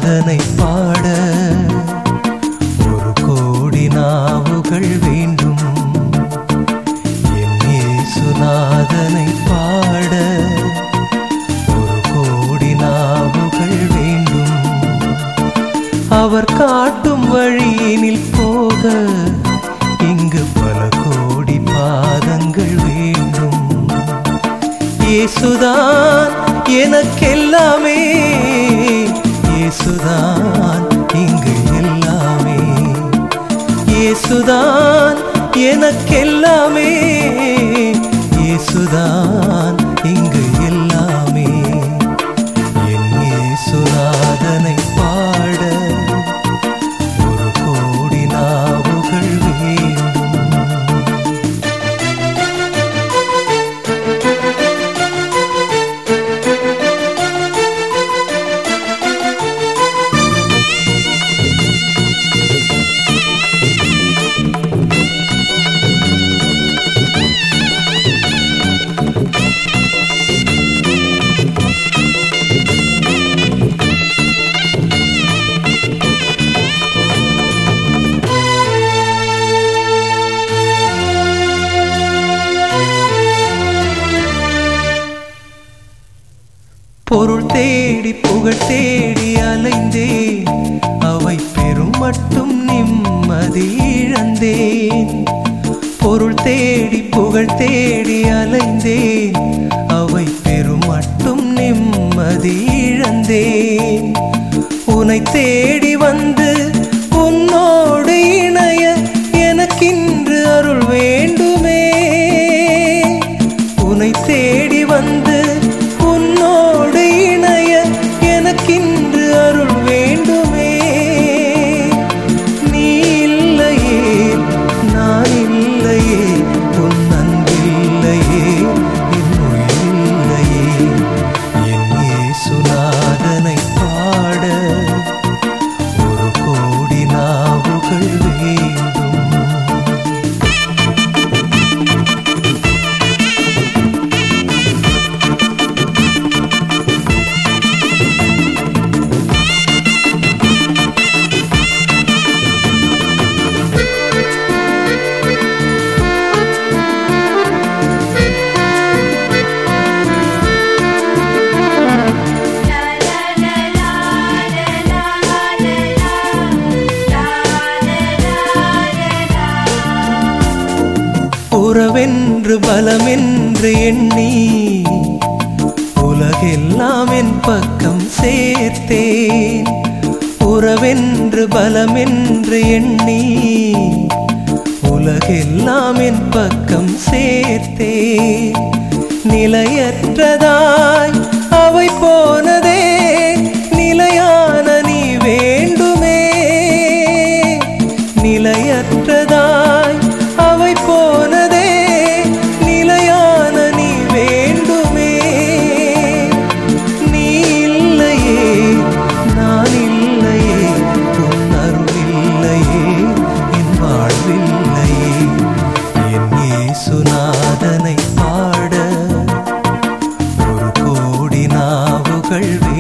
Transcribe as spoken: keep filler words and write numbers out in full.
இயேசுநாதனை பாட ஒரு கோடி நாவுகள் வேண்டும். என் இயேசுநாதனை பாட ஒரு கோடி நாவுகள் வேண்டும். அவர் காட்டும் வழியினில் போக இங்கு பல கோடி பாதங்கள் வேண்டும். இயேசுதான் எனக்கெல்லாமே, இயேசுதான் இங்கு எல்லாமே. இயேசுதான் எனக்கெல்லாமே, இயேசுதான் இங்கு எல்லாமே. என் இயேசுநாதனை பாட ஒரு கோடி நாவுகள் வேண்டும். பொருள் தேடி புகழ் தேடி அலைந்தேன், அவை பெரும் மட்டும் நிம்மதி இழந்தேன். பொருள் தேடி புகழ் தேடி அலைந்தேன், அவை பெரும் மட்டும் நிம்மதி இழந்தேன். உன்னை தேடி வந்து உன்னோடு இணைய எனக்கின்று அருள் வேண்டுமே. உன்னை தேடி வந்து உன்னோடு இணைய எனக்கின்று அருள் வேண்டுமே. நீ இல்லையே நான் இல்லையே, உன் அன்பில்லையே என் உயிரில்லையே. என் இயேசுநாதனை பாட ஒரு கோடி நாவுகள் வேண்டும். உறவென்று பலமென்று எண்ணி உலகெல்லாம் என் பக்கம் சேர்த்தேன். உறவென்று பலமென்று எண்ணி உலகெல்லாம் என் பக்கம் சேர்த்தேன். நிலையற்றதாய் அவை போனதே, நிலையான நீ வேண்டுமே. நிலையற்றதாய் அவை போனதே, நிலையான நீ வேண்டுமே. நீ இல்லையே நான் இல்லையே, உன் அருளில்லையே என் வாழ்வில்லையே. என் இயேசுநாதனை பாட ஒரு கோடி நாவுகள்